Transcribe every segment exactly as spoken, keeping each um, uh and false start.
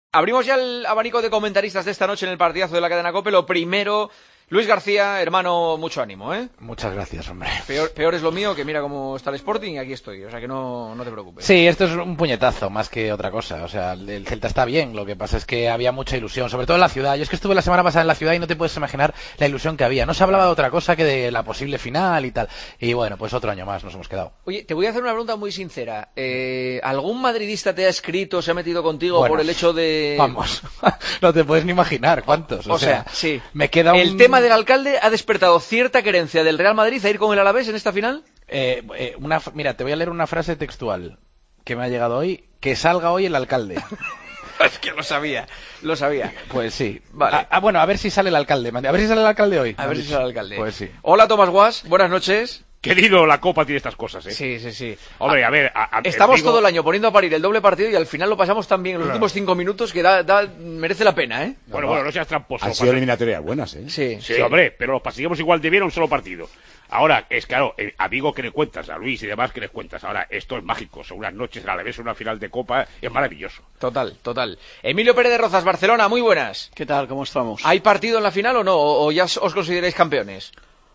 Abrimos ya el abanico de comentaristas de esta noche en el partidazo de la cadena COPE. Lo primero, Luis García, hermano, mucho ánimo, ¿eh? Muchas gracias, hombre. Peor, peor es lo mío, que mira cómo está el Sporting y aquí estoy, o sea que no, no te preocupes. Sí, esto es un puñetazo más que otra cosa, o sea, el Celta está bien, lo que pasa es que había mucha ilusión, sobre todo en la ciudad. Yo es que estuve la semana pasada en la ciudad y no te puedes imaginar la ilusión que había. No se hablaba de otra cosa que de la posible final y tal. Y bueno, pues otro año más nos hemos quedado. Oye, te voy a hacer una pregunta muy sincera. Eh, ¿Algún madridista te ha escrito, se ha metido contigo Bueno, por el hecho de...? Vamos, no te puedes ni imaginar cuántos. O, O sea, sea, sí. Me queda un... ¿El tema del alcalde ha despertado cierta querencia del Real Madrid a ir con el Alavés en esta final? Eh, eh, una, mira, te voy a leer una frase textual que me ha llegado hoy. Que salga hoy el alcalde. Es que lo sabía, lo sabía. Pues sí. Vale. Ah, ah, bueno, a ver si sale el alcalde. A ver si sale el alcalde hoy. A ver si sale el alcalde. Pues sí. Hola, Tomás Guas, buenas noches. Querido, la Copa tiene estas cosas, ¿eh? Sí, sí, sí. Hombre, a ver... A, a, Estamos digo... todo el año poniendo a parir el doble partido y al final lo pasamos tan bien en los Claro. últimos cinco minutos que da, da, merece la pena, ¿eh? Bueno, bueno, no seas tramposo. Han sido eliminatorias buenas, ¿eh? Sí, Sí, sí, hombre, pero los pasillemos igual de bien a un solo partido. Ahora, es claro, eh, a Vigo que le cuentas, a Luis y demás que les cuentas. Ahora, esto es mágico, son unas noches a la vez, una final de Copa, es maravilloso. Total, total. Emilio Pérez de Rozas, Barcelona, muy buenas. ¿Qué tal? ¿Cómo estamos? ¿Hay partido en la final o no? ¿O, o ya os os consideráis campeones?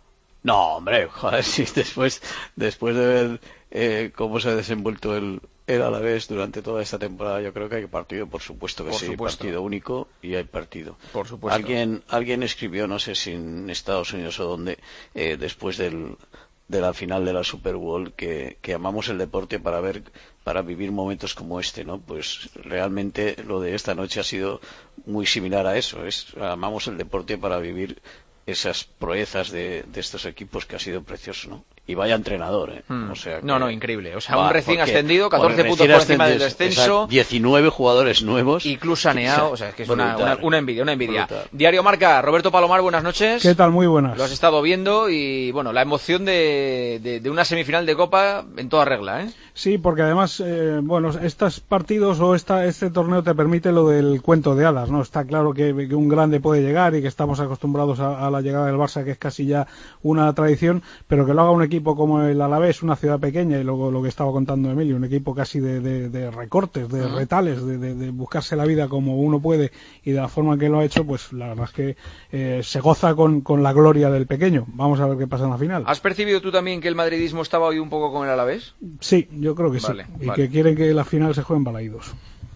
No, hombre, joder, sí, después, después de ver eh, cómo se ha desenvuelto el, el Alavés durante toda esta temporada, yo creo que hay partido, por supuesto que Por sí, supuesto. partido único y hay partido. Por supuesto. Alguien, alguien escribió, no sé si en Estados Unidos o dónde, eh, después del, de la final de la Super Bowl, que, que amamos el deporte para ver, para vivir momentos como este, ¿no? Pues realmente lo de esta noche ha sido muy similar a eso, es amamos el deporte para vivir esas proezas de, de estos equipos, que ha sido precioso, ¿no? Y vaya entrenador, ¿eh? Mm. O sea que... No, no, increíble. O sea, Va, un recién porque- ascendido, por catorce el puntos recién por encima del ascendido, descenso. exacto, diecinueve jugadores nuevos. Y club saneado, o sea, es que es una, Brutal. una, una envidia, una envidia. Brutal. Diario Marca, Roberto Palomar, buenas noches. ¿Qué tal? Muy buenas. Lo has estado viendo y, bueno, la emoción de, de, de una semifinal de Copa en toda regla, ¿eh? Sí, porque además, eh, bueno, estos partidos o esta, este torneo te permite lo del cuento de hadas, ¿no? Está claro que, que un grande puede llegar y que estamos acostumbrados a, a la llegada del Barça, que es casi ya una tradición, pero que lo haga un equipo como el Alavés, una ciudad pequeña, y luego lo que estaba contando Emilio, un equipo casi de, de, de recortes, de uh-huh. retales, de, de, de buscarse la vida como uno puede y de la forma que lo ha hecho, pues la verdad es que eh, se goza con, con la gloria del pequeño. Vamos a ver qué pasa en la final. ¿Has percibido tú también que el madridismo estaba hoy un poco con el Alavés? Sí, yo creo que vale, sí. Y vale. que quieren que la final se juegue en Balaídos.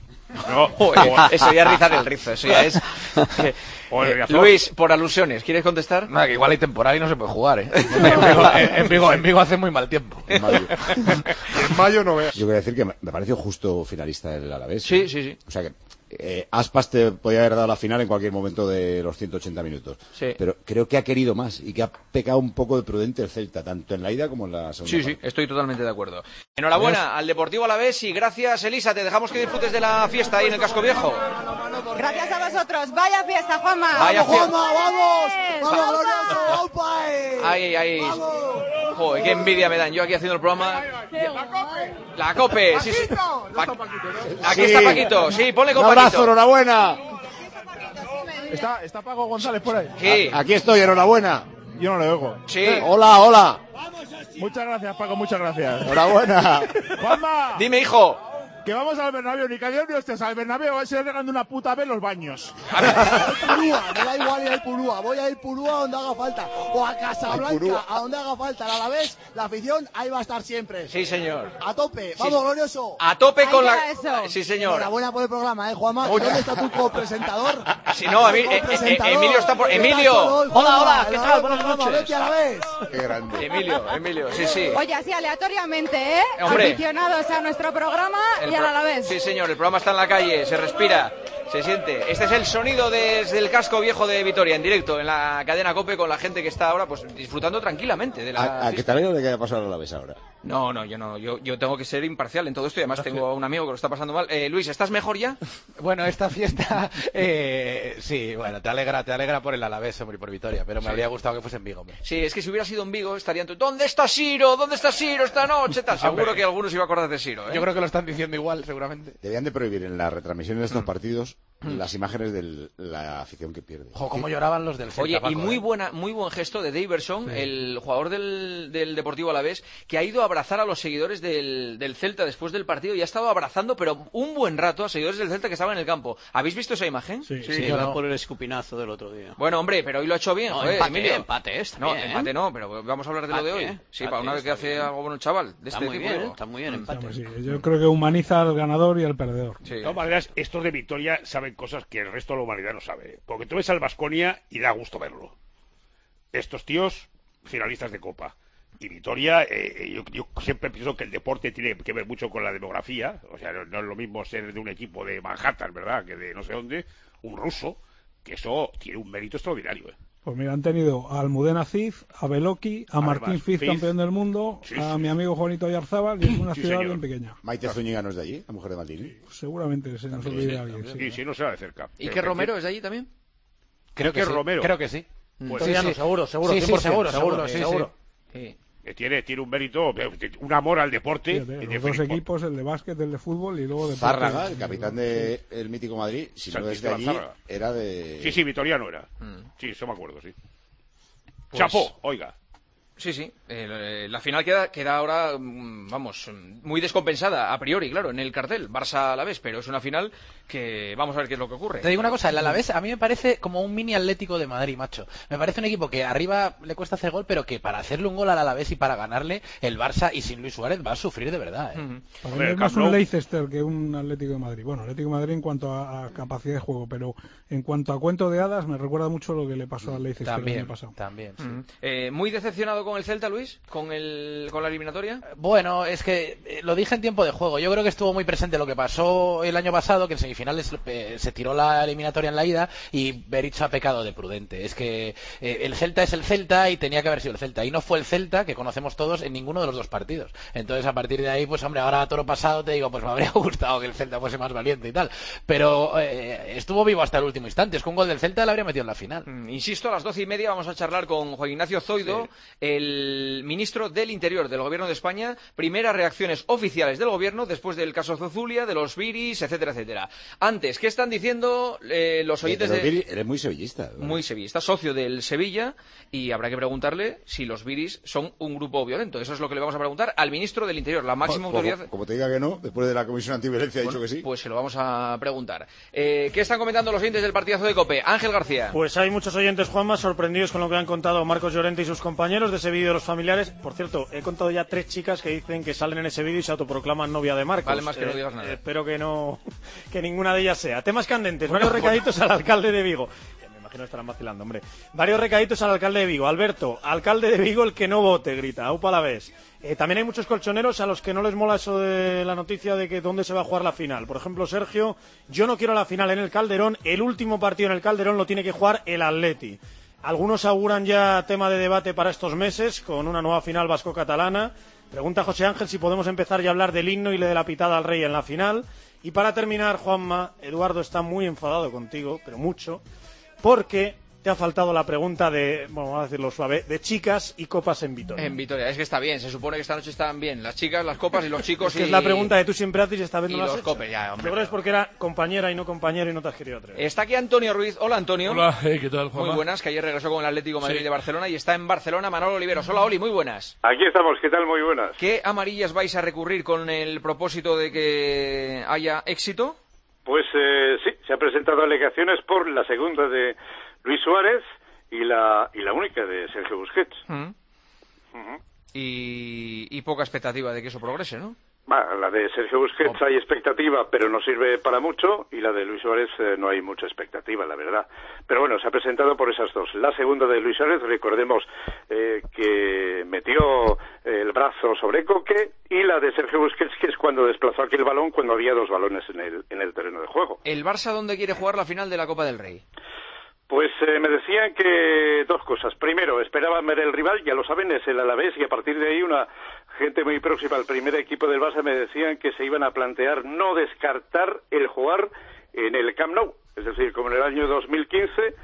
No, Joder, eso ya es rizar el rizo, eso ya es... Eh, eh, Luis, por alusiones, ¿quieres contestar? Nada, que igual hay temporada y no se puede jugar, ¿eh? En Vigo, en Vigo, en Vigo hace muy mal tiempo. En mayo. En mayo no veas. Yo quería decir que me pareció justo finalista el Alavés. Sí, ¿eh? sí, sí. O sea que eh, Aspas te podía haber dado la final en cualquier momento de los ciento ochenta minutos. Sí. Pero creo que ha querido más y que ha pecado un poco de prudente el Celta, tanto en la ida como en la segunda Sí, parte. sí, estoy totalmente de acuerdo. Enhorabuena al Deportivo Alavés y gracias, Elisa. Te dejamos que disfrutes de la fiesta ahí en el Casco Viejo. Gracias a vosotros. Vaya fiesta, Juanma. Vaya fiesta. ¡Vamos, vamos! ¡Vamos, glorioso! ¡Opa! Ay, ay, ay. Joder, qué envidia me dan. Yo aquí haciendo el programa. La Cope, sí, sí. Pa- Aquí está Paquito. Sí, ponle con Un abrazo, Paquito. enhorabuena. ¿Está, está Paco González por ahí? Sí, Aquí estoy, enhorabuena. Yo no le oigo. sí. Hola, hola. Muchas gracias, Paco, muchas gracias. Enhorabuena. Juanma, Dime, hijo. que vamos al Bernabéu, ni que Dios ni estés al Bernabéu, vais a ir regando una puta vez los baños. Purúa, me da igual ir al Purúa, voy a ir Purúa donde haga falta, o a Casablanca, a donde haga falta, a la vez, la afición ahí va a estar siempre. Sí, señor. A tope, Sí, vamos, sí. glorioso. A tope con la... Ahí queda eso. Sí, señor. Enhorabuena por el programa, eh, Juanma. Oye. ¿Dónde está tu copresentador? Si no, a mí- eh, eh, Emilio está por- Emilio. Hola, hola, ¿qué tal? Buenas noches. Vete a la vez. Qué grande. Emilio, Emilio, sí, sí. Oye, así aleatoriamente, ¿eh? Hombre. Aficionados a nuestro programa El y a pro- la vez. Sí, señor, el programa está en la calle, se respira, se siente. Este es el sonido desde el Casco Viejo de Vitoria, en directo, en la cadena COPE, con la gente que está ahora pues disfrutando tranquilamente de la... ¿A, a qué te alegra de que haya pasado a la vez ahora? No, no, yo no, yo, yo tengo que ser imparcial en todo esto y además tengo a un amigo que lo está pasando mal. Eh, Luis, ¿estás mejor ya? Bueno, esta fiesta, eh, sí, bueno, te alegra, te alegra por el Alavés, hombre, y por Vitoria, pero me Sí. habría gustado que fuese en Vigo, hombre. Sí, es que si hubiera sido en Vigo estarían todos, ¿dónde está Siro? ¿Dónde está Siro esta noche? Tal. Seguro Hombre. que algunos iba a acordar de Siro, ¿eh? Yo creo que lo están diciendo igual, seguramente. Deberían de prohibir en las retransmisiones de estos partidos las imágenes de la afición que pierde. Ojo, cómo lloraban los del Celta. Oye, Paco, y muy ¿eh? buena, muy buen gesto de Daverson, Sí. el jugador del, del Deportivo Alavés, que ha ido a abrazar a los seguidores del, del Celta después del partido y ha estado abrazando, pero un buen rato, a seguidores del Celta que estaban en el campo. ¿Habéis visto esa imagen? Sí, Sí, Sí, iba no. por el escupinazo del otro día. Bueno, hombre, pero hoy lo ha hecho bien, No, joder, empate, Emilio. empate, está No, bien, ¿eh? empate no, pero vamos a hablar de lo de Empate, hoy. ¿eh? Sí, Empate, para una vez que está hace bien. algo bueno el chaval, de Está este muy tipo bien, digo. está muy bien, Mm. empate. Hombre, sí, yo creo que humaniza al ganador y al perdedor. Sí. De todas maneras, estos de Vitoria saben cosas que el resto de la humanidad no sabe. Porque tú ves al Baskonia y da gusto verlo. Estos tíos, finalistas de Copa. Y Vitoria, eh, yo, yo siempre pienso que el deporte tiene que ver mucho con la demografía. O sea, no, no es lo mismo ser de un equipo de Manhattan, ¿verdad? Que de no sé dónde, un ruso, que eso tiene un mérito extraordinario, ¿eh? Pues mira, han tenido a Almudena Cid, a Beloki, a Además, Martín Fiz, Fiz. campeón del mundo, Sí, a sí. mi amigo Juanito Ayarzábal, y es una Sí, ciudad señor. bien pequeña. Maite Zúñiga no es de allí, la mujer de Maldini. Pues seguramente se nos También, olvide sí, alguien. también. Sí. Y si no se va de cerca. ¿Y Que- qué que- Romero es de allí también? Creo que ¿Qué sí. Romero? Creo que sí. Pues Sí, Italiano, sí. seguro, seguro, Sí, sí, cien por ciento, seguro, seguro, seguro, sí, seguro. Sí. que tiene, tiene un mérito, eh, un amor al deporte. Fíjate, de los dos Felipe. equipos, el de básquet, el de fútbol y luego de Zárraga, el capitán del de mítico Madrid, si no es de Santiago allí, Zárraga. era de... Sí, sí, vitoriano era. Mm. Sí, eso me acuerdo, sí. Pues- Chapó, oiga. Sí, sí. Eh, la final queda, queda ahora, mm, vamos, mm, muy descompensada, a priori, claro, en el cartel, Barça a la vez, pero es una final que vamos a ver qué es lo que ocurre. Te digo una cosa, el Alavés a mí me parece como un mini Atlético de Madrid, macho. Me parece un equipo que arriba le cuesta hacer gol, pero que para hacerle un gol al Alavés y para ganarle, el Barça y sin Luis Suárez va a sufrir de verdad, ¿eh? Ujú. Para Hombre, mí el es más Camp un Nou- Leicester que un Atlético de Madrid. Bueno, Atlético de Madrid en cuanto a, a capacidad de juego, pero en cuanto a cuento de hadas me recuerda mucho lo que le pasó al Leicester el También, año pasado. también, sí. Ujú. Eh, ¿Muy decepcionado con el Celta, Luis? ¿Con, el, con la eliminatoria? Bueno, es que eh, lo dije en tiempo de juego. Yo creo que estuvo muy presente lo que pasó el año pasado, que en semifinales eh, se tiró la eliminatoria en la ida y Berizzo ha pecado de prudente. Es que eh, el Celta es el Celta y tenía que haber sido el Celta. Y no fue el Celta, que conocemos todos, en ninguno de los dos partidos. Entonces, a partir de ahí, pues hombre, ahora a toro pasado te digo, pues me habría gustado que el Celta fuese más valiente y tal. Pero eh, estuvo vivo hasta el último instante. Es que un gol del Celta le habría metido en la final. Mm, Insisto, a las doce y media vamos a charlar con Juan Ignacio Zoido, el ministro del Interior del Gobierno de España. Primeras reacciones oficiales del Gobierno después del caso Zozulia, de los viris, etcétera, etcétera. Antes, ¿qué están diciendo eh, los oyentes de de...? los Viri, eres muy sevillista. ¿verdad? Muy sevillista, socio del Sevilla, y habrá que preguntarle si los viris son un grupo violento. Eso es lo que le vamos a preguntar al ministro del Interior, la máxima Como- autoridad... Como, como te diga que no, después de la Comisión Antiviolencia ha Bueno, dicho que sí. pues se lo vamos a preguntar. Eh, ¿Qué están comentando los oyentes del partidazo de COPE? Ángel García. Pues hay muchos oyentes, Juanma, sorprendidos con lo que han contado Marcos Llorente y sus compañeros de ese vídeo de los familiares. Por cierto, he contado ya tres chicas que dicen que salen en ese vídeo y se autoproclaman novia de Marcos. Vale más que no Eh, digas nada. Espero que no, que ninguna de ellas sea. Temas candentes, varios recaditos al alcalde de Vigo. Ya me imagino que estarán vacilando, hombre. Varios recaditos al alcalde de Vigo. Alberto, alcalde de Vigo, el que no vote, grita. Aupa la vez. Eh, también hay muchos colchoneros a los que no les mola eso de la noticia de que dónde se va a jugar la final. Por ejemplo, Sergio, yo no quiero la final en el Calderón. El último partido en el Calderón lo tiene que jugar el Atleti. Algunos auguran ya tema de debate para estos meses con una nueva final vasco-catalana. Pregunta José Ángel si podemos empezar ya a hablar del himno y de la pitada al rey en la final. Y para terminar, Juanma, Eduardo está muy enfadado contigo, pero mucho, porque te ha faltado la pregunta de, bueno, vamos a decirlo suave, de chicas y copas en Vitoria. En Vitoria, es que está bien, se supone que esta noche están bien las chicas, las copas y los chicos. Es que y... es la pregunta que tú siempre haces y esta vez y no la has los hecho. copes, ya, hombre. Yo creo que es porque era compañera y no compañero y no te has querido atrever. Está aquí Antonio Ruiz. Hola, Antonio. Hola, eh, ¿qué tal, Juanma? Muy buenas, que ayer regresó con el Atlético de Madrid Sí. de Barcelona y está en Barcelona Manolo Oliveros. Hola, Oli, muy buenas. Aquí estamos, ¿qué tal? Muy buenas. ¿Qué amarillas vais a recurrir con el propósito de que haya éxito? Pues eh, sí, se han presentado alegaciones por la segunda de Luis Suárez y la y la única de Sergio Busquets. Mm. Ujú. y, y poca expectativa de que eso progrese, ¿no? Va, la de Sergio Busquets hay expectativa, pero no sirve para mucho, y la de Luis Suárez eh, no hay mucha expectativa, la verdad. Pero bueno, se ha presentado por esas dos. La segunda de Luis Suárez, recordemos eh, que metió el brazo sobre Coque, y la de Sergio Busquets, que es cuando desplazó aquel balón, cuando había dos balones en el, en el terreno de juego. ¿El Barça dónde quiere jugar la final de la Copa del Rey? Pues eh, me decían que dos cosas. Primero, esperaban ver el rival, ya lo saben, es el Alavés, y a partir de ahí una gente muy próxima al primer equipo del Barça me decían que se iban a plantear no descartar el jugar en el Camp Nou, es decir, como en el año dos mil quince,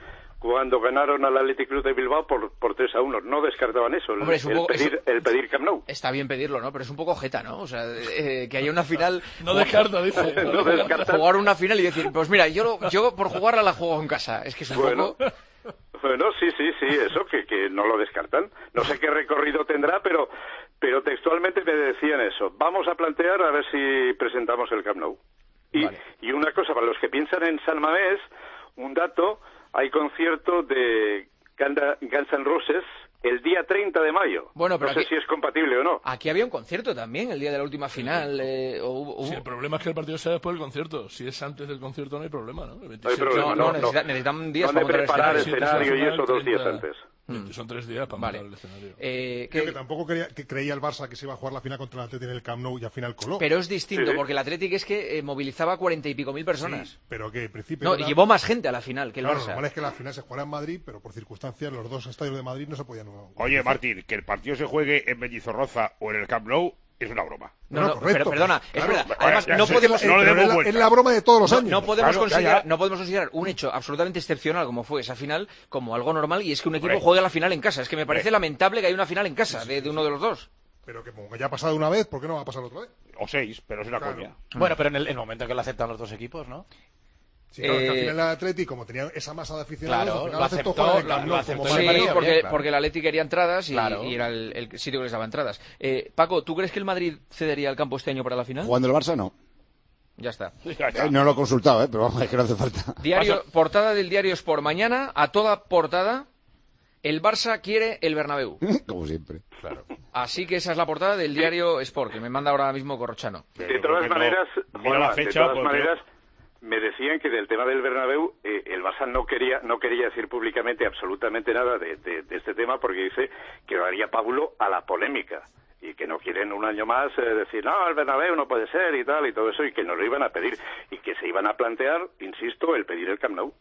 cuando ganaron al Athletic Club de Bilbao por, por tres a uno. No descartaban eso, el, Hombre, es un el poco- pedir, es- el pedir Camp Nou. Está bien pedirlo, ¿no? Pero es un poco jeta, ¿no? O sea, eh, que haya una final... No descarta, dice. No descarta. Jugar una final y decir, pues mira, yo, lo- yo por jugarla la juego en casa. Es que es un Bueno. poco... Bueno, sí, sí, sí, eso, que, que no lo descartan. No sé qué recorrido tendrá, pero, pero textualmente me decían eso. Vamos a plantear a ver si presentamos el Camp Nou. Y, Vale. y una cosa, para los que piensan en San Mamés, un dato, hay concierto de Ganda- Guns N' Roses el día treinta de mayo. Bueno, pero no sé aquí- si es compatible o no. Aquí había un concierto también, el día de la última final. eh, o hubo- hubo- Si el problema es que el partido sea después del concierto. Si es antes del concierto no hay problema, ¿no? El No hay veintisiete problema, no, no, no, necesita- necesitan días ¿Dónde para montar el preparar escenario. escenario y Sí, sí, eso dos días treinta. antes? Mm. Son tres días para Vale. montar el escenario. Eh, Creo que- que tampoco creía, que creía el Barça que se iba a jugar la final contra el Atlético en el Camp Nou y al final coló. Pero es distinto, Sí, sí. porque el Athletic es que eh, movilizaba cuarenta y pico mil personas. Sí, pero que en principio... No, era- y llevó más gente a la final que el Claro, Barça. normal es que la final se jugara en Madrid, pero por circunstancias los dos estadios de Madrid no se podían... Oye, Martín, que el partido se juegue en Mendizorroza o en el Camp Nou es una broma. No, No, no, correcto. pero perdona, es Claro, verdad. ahora Además, ya no sé, podemos, no le Pero demos es, la, vuelta. es la broma de todos los no, años. no podemos Claro, ya, considerar, ya. no podemos considerar un hecho absolutamente excepcional como fue esa final como algo normal, y es que un equipo Hombre. juegue la final en casa. Es que me parece Hombre. lamentable que haya una final en casa de, de uno de los dos. Pero que como ya ha pasado una vez, ¿por qué no va a pasar otra vez? O seis, pero es una Claro. coña. Bueno, pero en el, en el momento en que lo aceptan los dos equipos, ¿no? Sí, claro, que al Eh, final el Atlético, como tenía esa masa de aficionados, Claro, al final lo aceptó aceptó, jugar en el lo- Camp lo Nou, aceptó como y Sí, me para- pareció porque, bien, claro. porque el Athletic quería entradas y, Claro. y era el, el sitio que les daba entradas. Eh, Paco, ¿tú crees que el Madrid cedería el campo este año para la final? Jugando el Barça, no. Ya está. Ya está. Eh, no lo he consultado, ¿eh? Pero vamos, es que no hace falta. Diario, Pasa- portada del diario Sport. Mañana, a toda portada, el Barça quiere el Bernabéu. Como siempre. Claro. Así que esa es la portada del diario Sport, que me manda ahora mismo Corrochano. De Pero todas creo que no. maneras, Mira Juanma, la de fecha, todas porque- maneras, me decían que del tema del Bernabéu, eh, el Barça no quería, no quería decir públicamente absolutamente nada de, de- de este tema, porque dice que daría pábulo a la polémica y que no quieren un año más eh, decir, no, el Bernabéu no puede ser y tal y todo eso, y que nos lo iban a pedir y que se iban a plantear, insisto, el pedir el Camp Nou.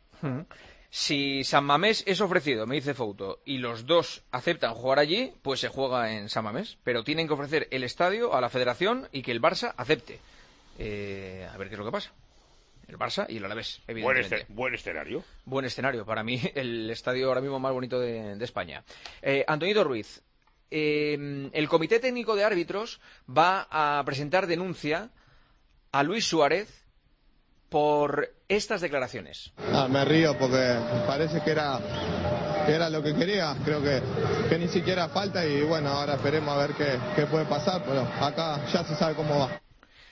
Si San Mamés es ofrecido, me dice Fouto, y los dos aceptan jugar allí, pues se juega en San Mamés. Pero tienen que ofrecer el estadio a la federación y que el Barça acepte. Eh, a ver qué es lo que pasa. El Barça y el Alavés, Buen, evidentemente. este- buen escenario. Buen escenario. Para mí, el estadio ahora mismo más bonito de, de España. Eh, Antonito Ruiz, eh, el Comité Técnico de Árbitros va a presentar denuncia a Luis Suárez por estas declaraciones. Ah, me río porque parece que era, que era lo que quería. Creo que, que ni siquiera falta y bueno, ahora esperemos a ver qué, qué puede pasar, pero acá ya se sabe cómo va.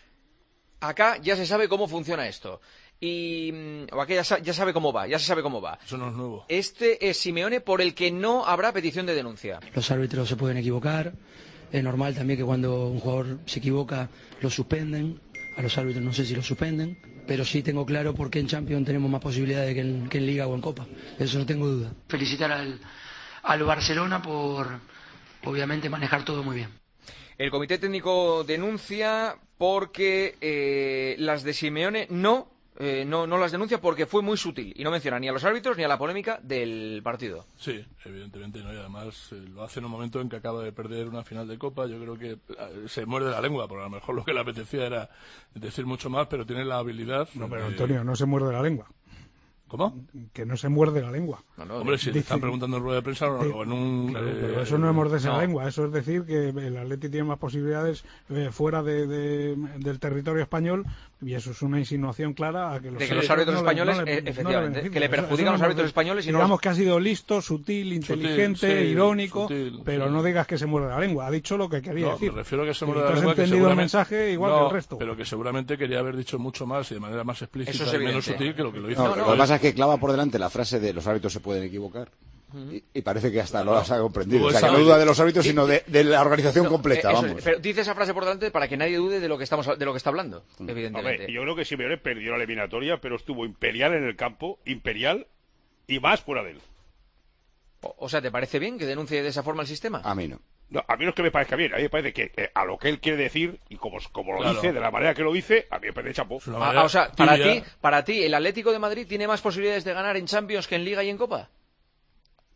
Acá ya se sabe cómo funciona esto. Y mm, o aquí ya, sa- ya sabe cómo va, ya se sabe cómo va. Eso no es nuevo. Este es Simeone por el que no habrá petición de denuncia. Los árbitros se pueden equivocar. Es normal también que cuando un jugador se equivoca lo suspenden. A los árbitros no sé si lo suspenden, pero sí tengo claro por qué en Champions tenemos más posibilidades que en, que en Liga o en Copa. Eso no tengo duda. Felicitar al, al Barcelona por, obviamente, manejar todo muy bien. El comité técnico denuncia porque eh, las de Simeone no, eh, no, no las denuncia porque fue muy sutil y no menciona ni a los árbitros ni a la polémica del partido. Sí, evidentemente, ¿no? Y además eh, lo hace en un momento en que acaba de perder una final de Copa. Yo creo que eh, se muerde la lengua, porque a lo mejor lo que le apetecía era decir mucho más, pero tiene la habilidad... No, pero de- Antonio, no se muerde la lengua. ¿Cómo? Que no se muerde la lengua. Hombre, si te están preguntando en rueda de prensa o o en un... Claro, eh, pero eso no es morderse no. la lengua, eso es decir que el Atleti tiene más posibilidades eh, fuera de, de- del territorio español, y eso es una insinuación clara a que los, De que los árbitros no le- españoles, no le- eh, no le efectivamente, benefician. que le Eso- perjudican eso a los no árbitros es- españoles y no digamos los- que ha sido listo, sutil, inteligente, sí, irónico, sutil, pero sí. no digas que se muerde la lengua, ha dicho lo que quería No, decir. me refiero a que se Y muerde tú la has lengua, que entendido el seguramente- mensaje igual No, que el resto. pero que seguramente quería haber dicho mucho más y de manera más explícita Eso es y menos evidente. sutil que lo que lo hizo. No, lo que pasa es que clava por delante la frase de los árbitros se pueden equivocar. Y, y parece que hasta lo has comprendido. O sea, que no duda de los árbitros, sino de, de la organización No, completa, eh, eso vamos. es, pero dice esa frase por delante para que nadie dude de lo que estamos de lo que está hablando, evidentemente. Hombre, yo creo que Simeone perdió la eliminatoria, pero estuvo imperial en el campo, imperial y más fuera de él. O, o sea, ¿te parece bien que denuncie de esa forma el sistema? A mí no. No, a mí no es que me parezca bien, a mí me parece que eh, a lo que él quiere decir y como, como lo Claro. dice, de la manera que lo dice, a mí me parece chapo. Ah, ah, o sea, para ti, para ti, ¿el Atlético de Madrid tiene más posibilidades de ganar en Champions que en Liga y en Copa?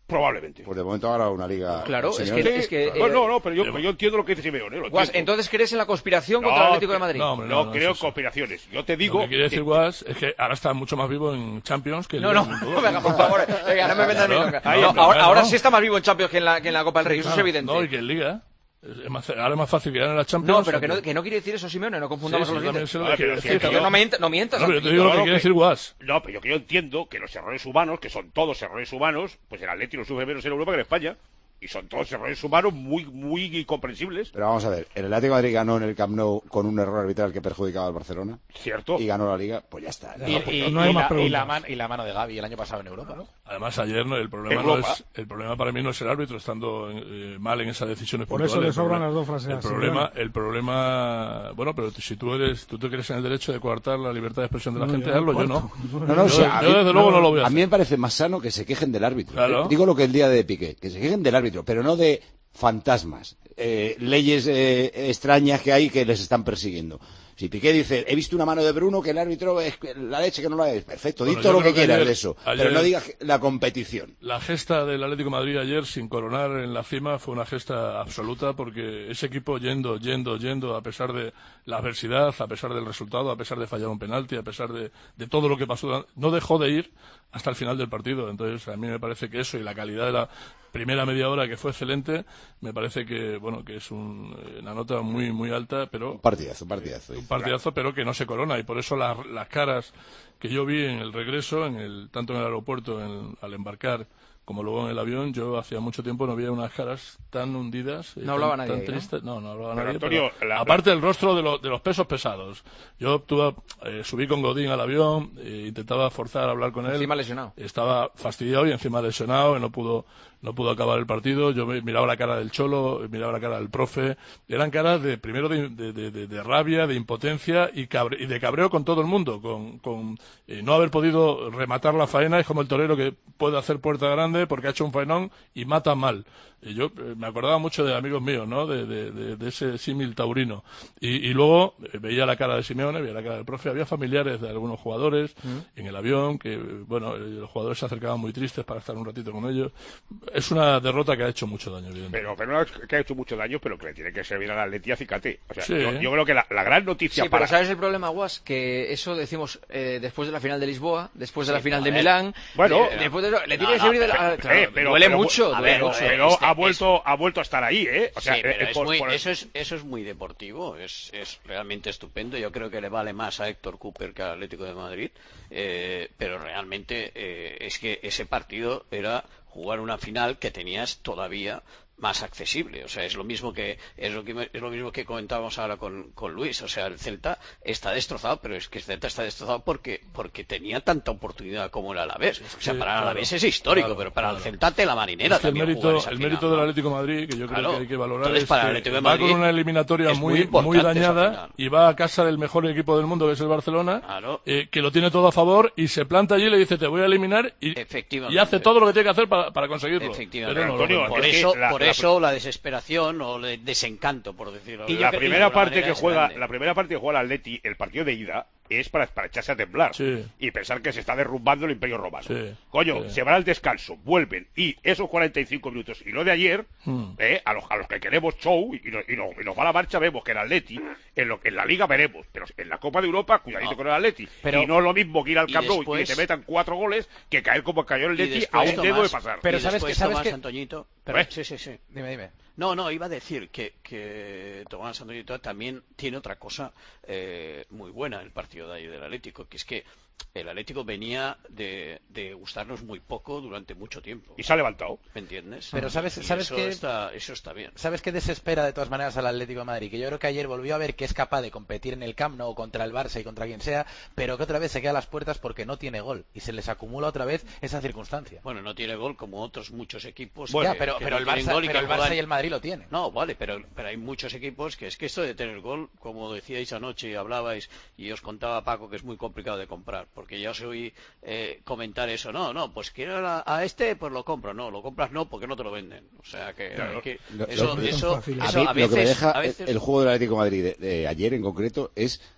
Probablemente. Pues de momento ha ganado una liga. Claro, es Simeone. que, es que No, eh, no, no, pero yo, pero yo entiendo lo que dice Simeone. Lo Guas, entiendo. entonces crees en la conspiración No, contra el Atlético de que- Madrid. No, hombre, No, no, creo eso, eso. conspiraciones. Yo te digo... Lo que quiere decir que- Guas es que ahora está mucho más vivo en Champions que en No, Liga no, del Mundo. venga, por favor, venga, no me metas Claro, ni nunca. ahí, No, hombre, ahora, no. ahora sí está más vivo en Champions que en la, que en la Copa del Rey, eso Claro, es evidente. No, y que en Liga. Es más, ahora es más fácil que ganen la Champions. No, pero que o no, que no quiere decir eso, Simeone, no confundamos Sí, sí, a los también dientes. sé lo que Vale, quiere pero decir, que Que claro. no, me mientas, no mientas. No, pero yo te aquí. digo lo que Claro quiere que- decir Guas. No, pero yo que yo entiendo que los errores humanos, que son todos errores humanos, pues el Atlético sufre menos en Europa que en España. Y son todos errores humanos muy, muy comprensibles. Pero vamos a ver, el Atlético de Madrid ganó en el Camp Nou con un error arbitral que perjudicaba al Barcelona. Cierto. Y ganó la Liga, pues ya está. Y, No, y- no hay y más la, y, preguntas. la man- y la mano de Gavi el año pasado en Europa, ¿no? Además, ayer no, el problema En no Europa. es el problema para mí no es el árbitro estando eh, mal en esas decisiones Por eso puntuales. le El sobran problema- las dos frases El a problema, Simeone. el problema, bueno, pero si tú eres, tú te crees en el derecho de coartar la libertad de expresión de la No, gente, yo no hazlo, yo cuarto. no. No, no, o yo, sea, a yo mí- desde luego no lo voy a A hacer. mí me parece más sano que se quejen del árbitro. Claro. Eh, Digo lo que el día de Piqué, que se quejen del árbitro, pero no de fantasmas, eh, leyes eh, extrañas que hay que les están persiguiendo. Si Piqué dice, he visto una mano de Bruno que el árbitro es la leche que no la es, perfecto, Bueno, di todo yo lo que creo que quieras ayer- de eso, ayer- pero no digas la competición. La gesta del Atlético de Madrid ayer sin coronar en la cima fue una gesta absoluta porque ese equipo yendo, yendo, yendo a pesar de la adversidad, a pesar del resultado, a pesar de fallar un penalti, a pesar de, de todo lo que pasó, no dejó de ir hasta el final del partido. Entonces a mí me parece que eso y la calidad de la primera media hora que fue excelente, me parece que bueno que es un, una nota muy muy alta, pero Un partidazo, un partidazo. un partidazo, pero que no se corona y por eso las, las caras que yo vi en el regreso, en el tanto en el aeropuerto en- al embarcar como luego en el avión, yo hacía mucho tiempo no veía unas caras tan hundidas, eh, No hablaba tan, nadie tan ahí, ¿no? tristes. No, no hablaba Pero, nadie. Antonio, pero la- aparte del rostro de, lo- de los pesos pesados. Yo tuve, eh, subí con Godín al avión, eh, intentaba forzar a hablar con él. Encima lesionado. Estaba fastidiado y encima lesionado, y no pudo no pudo acabar el partido. Yo me- miraba la cara del Cholo, miraba la cara del profe. Eran caras de primero de, de- de- de- de rabia, de impotencia y, cabre- y de cabreo con todo el mundo, con, con eh, no haber podido rematar la faena. Es como el torero que puede hacer puerta grande porque ha hecho un faenón y mata mal. Y yo eh, me acordaba mucho de amigos míos, ¿no? De, de- de- de ese símil taurino. Y, y luego eh, veía la cara de Simeone, veía la cara del profe. Había familiares de algunos jugadores en el avión que, eh, bueno, eh, los jugadores se acercaban muy tristes para estar un ratito con ellos. Es una derrota que ha hecho mucho daño, evidentemente. Pero, pero no, que ha hecho mucho daño, pero que le tiene que servir al Atleti acicate. O sea, Sí. yo, yo creo que la, la gran noticia Sí, para... pero ¿sabes el problema, Guas? Que eso decimos eh, después de la final de Lisboa, después de la Sí, final a de ver. Milán. Bueno, eh, después de eso, le tiene No, que servir no, de la. pero- ah, claro, eh, pero- duele pero- mucho, a duele ver, mucho. pero Este ha es- vuelto ha vuelto a estar ahí, ¿eh? O sea, sí, pero eh, es por- muy- por- eso, es, eso es muy deportivo, es, es realmente estupendo. Yo creo que le vale más a Héctor Cooper que al Atlético de Madrid, eh, pero realmente eh, es que ese partido era jugar una final que tenías todavía más accesible. O sea, es lo mismo que es lo, que, es lo mismo que comentábamos ahora con, con Luis. O sea, el Celta está destrozado, pero es que el Celta está destrozado porque porque tenía tanta oportunidad como el Alavés. O sea, Sí, para el claro, Alavés es histórico, claro, pero para claro. el Celta te la marinera Es que el también mérito, jugar esa el final, mérito ¿no? del Atlético de Madrid, que yo creo Claro. que hay que valorar, Entonces, es para el que Atlético de va Madrid con una eliminatoria es muy, muy importante muy esa dañada final. y va a casa del mejor equipo del mundo, que es el Barcelona, Claro. eh, que lo tiene todo a favor y se planta allí y le dice, te voy a eliminar y, Efectivamente. y hace todo lo que tiene que hacer para, para conseguirlo. Efectivamente. Pero no lo Antonio, logra. por es que eso, la- por la- eso la desesperación o el desencanto, por decirlo. Y de la alguna primera parte manera, que es juega, grande. la primera parte que juega el Atleti, el partido de ida, es para, para echarse a temblar Sí. y pensar que se está derrumbando el Imperio Romano. Sí. Coño, Sí. se van al descanso, vuelven y esos cuarenta y cinco minutos y lo de ayer, Hmm. eh, a, los, a los que queremos show y, nos, y, nos, y nos va a la marcha, vemos que el Atleti, en, lo, en la Liga veremos, pero en la Copa de Europa, cuidadito No. con el Atleti. Pero- y no es lo mismo que ir al y Camp Nou y después- que te metan cuatro goles que caer como cayó el Y Atleti a después, un dedo Tomás, de pasar. Pero y ¿sabes después, qué- sabes Tomás qué? Antoñito, Pero- sí, sí, sí. Dime, dime. No, no, iba a decir que, que Tomás Antoñito también tiene otra cosa eh, muy buena el partido de ahí del Atlético, que es que el Atlético venía de, de gustarnos muy poco durante mucho tiempo. Y se ha levantado. ¿Me entiendes? Pero ¿sabes- Y sabes eso qué? está, eso está bien. ¿Sabes qué desespera de todas maneras al Atlético de Madrid? Que yo creo que ayer volvió a ver que es capaz de competir en el Camp Nou contra el Barça y contra quien sea, pero que otra vez se queda a las puertas porque no tiene gol y se les acumula otra vez esa circunstancia. Bueno, no tiene gol como otros muchos equipos. Ya, que- pero, que pero no el tienen Barça, gol y pero que el Barça juegan- y el Madrid lo tienen. No, vale, pero, pero hay muchos equipos que es que esto de tener gol, como decíais anoche y hablabais, y os contaba Paco que es muy complicado de comprar, porque ya os oí eh, comentar eso. No, no, pues quiero a, a este, pues lo compro. No, lo compras no, porque no te lo venden. O sea que, Claro. que Lo- eso, lo- eso, A mí eso a mí a lo que me veces, deja a veces- el juego del Atlético de Madrid de, de ayer en concreto es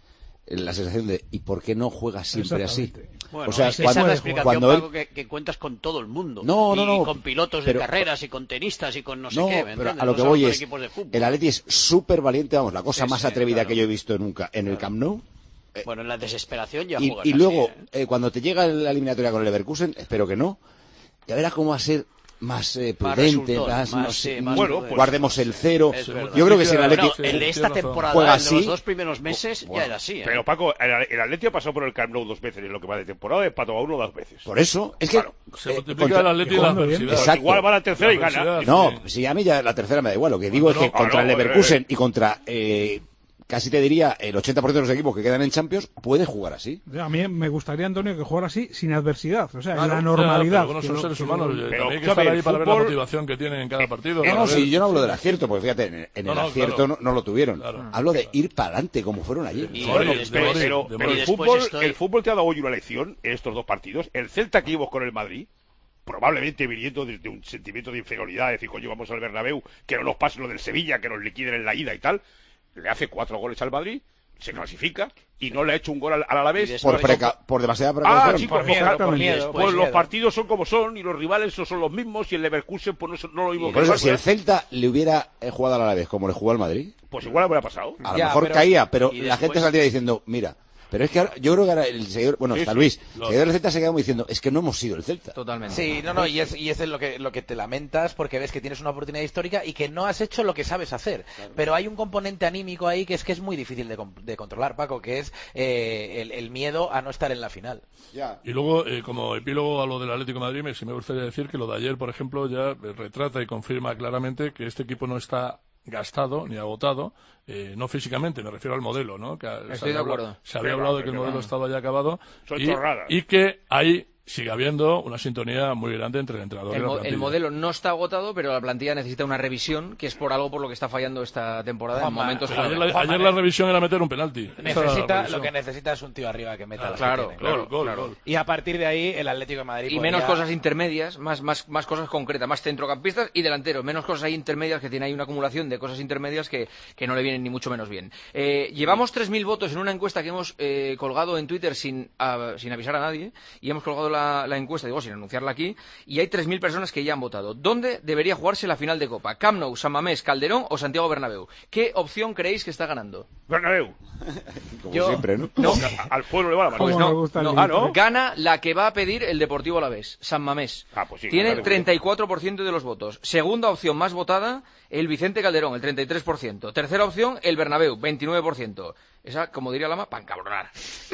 la sensación de ¿y por qué no juega siempre así? Bueno, o sea, esa cuando, es la explicación, cuando él... Paco, que, que cuentas con todo el mundo. No, no, y, no. y con pilotos pero, de carreras y con tenistas y con no sé no, qué. ¿me pero entiendes? a lo no que solo voy con es, equipos de fútbol. el Atleti es súper valiente, vamos, la cosa Sí, más sí, atrevida claro. que yo he visto nunca en el Camp Nou. Bueno, en la desesperación ya Y, juegas y así, luego, ¿eh? eh, cuando te llega la eliminatoria con el Leverkusen, espero que no, ya verás cómo va a ser más eh, Más prudente, resultón, más, más, no sé, sí, más bueno, prudente. guardemos el cero. Es verdad. Yo creo que si el Atleti Bueno, el de esta temporada, juega el de así, los dos primeros meses, ya era así. ¿eh? Pero Paco, el, el Atleti ha pasado por el Camp Nou dos veces en lo que va de temporada, empató a uno dos veces. por eso, es que... Claro. Se eh, multiplica contra- el Atleti y la adversidad. Exacto. Igual va a la tercera La y gana. adversidad, No, sí. si a mí ya la tercera me da igual, lo que digo No, es que no, contra no, el Leverkusen eh, y contra... Eh, casi te diría el ochenta por ciento de los equipos que quedan en Champions puede jugar así. A mí me gustaría, Antonio, que jugara así, sin adversidad, o sea, en Claro, la normalidad. Ya, pero bueno, que son lo- seres que humanos. lo- eh, Pero, también hay que ¿sabe? estar ahí El para ver la fútbol- motivación que tienen en cada partido. No, para no, ver- si yo no hablo del acierto, porque fíjate, en, en No, el no, acierto claro. no, no lo tuvieron. Claro. Hablo de ir para adelante, como fueron ayer. Y- Bueno, y después- pero, morir, pero- de pero morir. el, Después fútbol, estoy- el fútbol te ha dado hoy una lección en estos dos partidos. El Celta que iba con el Madrid, probablemente viniendo desde un sentimiento de inferioridad, decir, coño, vamos al Bernabéu, que no nos pase lo del Sevilla, que nos liquiden en la ida y tal, le hace cuatro goles al Madrid, se clasifica y no le ha hecho un gol al, al Alavés. Y después- Por, preca- por demasiada Ah, precaución. chicos, Por miedo, pues, por pues, miedo, pues por los miedo. partidos son como son y los rivales no son los mismos y el Leverkusen pues no, son- no lo mismo Por que eso, el si el Barça, Celta le hubiera eh, jugado al Alavés como le jugó al Madrid, pues igual habría pasado. a lo Ya, mejor pero- caía, pero y la gente después- saldría diciendo, mira, pero es que ahora, yo creo que ahora el seguidor, bueno, Sí, hasta sí. Luis, el Lo- seguidor del Celta se queda como diciendo, es que no hemos sido el Celta. Totalmente. Sí, no, no, y es, y es lo que, lo que te lamentas porque ves que tienes una oportunidad histórica y que no has hecho lo que sabes hacer. Pero hay un componente anímico ahí que es que es muy difícil de, con- de controlar, Paco, que es eh, el, el miedo a no estar en la final. Y luego, eh, como epílogo a lo del Atlético de Madrid, me, sí me gustaría decir que lo de ayer, por ejemplo, ya eh, retrata y confirma claramente que este equipo no está gastado ni agotado, eh, no físicamente, me refiero al modelo, ¿no? Que se Estoy de había hablado- acuerdo. Se había Qué hablado va, de que el qué modelo va. estaba ya acabado Son y, chorradas. y que ahí sigue habiendo una sintonía muy grande entre el entrenador El, y la mo- el plantilla. modelo no está agotado, pero la plantilla necesita una revisión, que es por algo por lo que está fallando esta temporada en Juanma, momentos Pero ayer, clave. la, ayer la revisión era meter un penalti. Esa era la Necesita, revisión. lo que necesita es un tío arriba que meta las que Claro, tiene. Gol, claro, gol, claro. gol. Y a partir de ahí, el Atlético de Madrid Y menos podría- cosas intermedias, más, más, más cosas concretas, más centrocampistas y delanteros, menos cosas ahí intermedias, que tiene ahí una acumulación de cosas intermedias que, que no le vienen ni mucho menos bien. Eh, llevamos tres mil votos en una encuesta que hemos eh, colgado en Twitter sin, a- sin avisar a nadie, y hemos colgado la, la encuesta, digo, sin anunciarla aquí, y hay tres mil personas que ya han votado. ¿Dónde debería jugarse la final de Copa? ¿Camp Nou, San Mamés, Calderón o Santiago Bernabéu? ¿Qué opción creéis que está ganando? Bernabéu. Como Yo- siempre, ¿no? No, A- Al pueblo le va la mano. pues ¿Cómo me no, gusta el no. grito, Ah, ¿no? eh? Gana la que va a pedir el Deportivo Alavés, San Mamés. Ah, pues sí, Tiene claro. treinta y cuatro por ciento de los votos. Segunda opción más votada, el Vicente Calderón, el treinta y tres por ciento. Tercera opción, el Bernabéu, veintinueve por ciento. Esa, como diría Lama, para encabronar.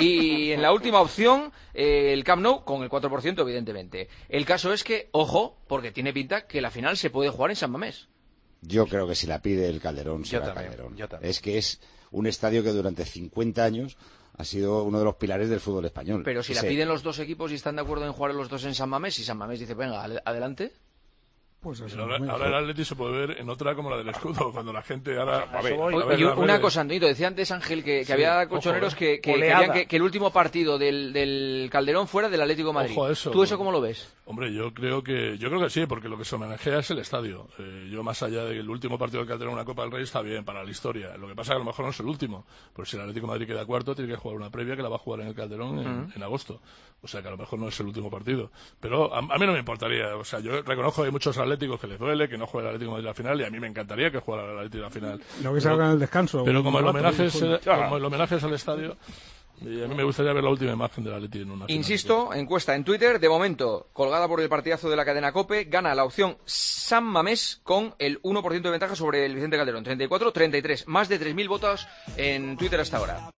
Y en la última opción, eh, el Camp Nou, con el cuatro por ciento, evidentemente. El caso es que, ojo, porque tiene pinta que la final se puede jugar en San Mamés. Yo creo que si la pide el Calderón, será también, Calderón. yo también. Es que es un estadio que durante cincuenta años ha sido uno de los pilares del fútbol español. Pero si la Ese- piden los dos equipos y están de acuerdo en jugar los dos en San Mamés, y San Mamés dice, venga, ale- adelante. Pues eso, Ahora, muy ahora el Atleti se puede ver en otra como la del escudo, cuando la gente ahora... A ver, a ver, Oye, a una ver, cosa, Antonito, decía antes Ángel que, que Sí, había colchoneros ojo, que, que Oleada. querían que, que el último partido del, del Calderón fuera del Atlético de Madrid. Ojo a eso. ¿Tú eso cómo lo ves? Hombre, yo creo que yo creo que sí, porque lo que se homenajea es el estadio. Eh, yo, más allá del último partido del Calderón en una Copa del Rey, está bien para la historia. Lo que pasa es que a lo mejor no es el último. Porque si el Atlético de Madrid queda cuarto, tiene que jugar una previa que la va a jugar en el Calderón en, Ujú. en agosto. O sea que a lo mejor no es el último partido. Pero a, a mí no me importaría. O sea, yo reconozco que hay muchos atléticos que les duele que no juegue el Atlético de Madrid la final, y a mí me encantaría que jugara el Atlético la final. Lo que se haga en el descanso. Pero un como el rato, homenaje es, un- como el homenaje es al estadio, y a mí me gustaría ver la última imagen del Atlético en una final. Insisto, encuesta en Twitter, de momento, colgada por el partidazo de la cadena COPE, gana la opción San Mamés con el uno por ciento de ventaja sobre el Vicente Calderón, treinta y cuatro a treinta y tres. Más de tres mil votos en Twitter hasta ahora.